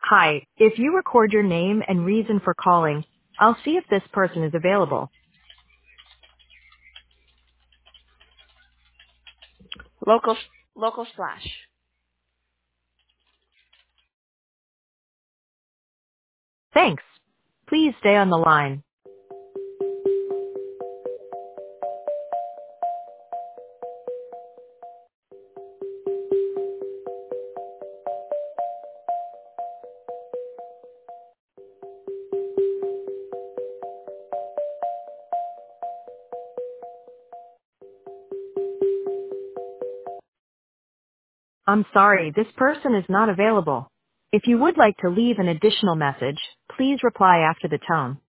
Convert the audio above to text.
Hi, if you record your name and reason for calling, I'll see if this person is available. Local local slash. Thanks. Please stay on the line. I'm sorry, this person is not available. If you would like to leave an additional message, please reply after the tone.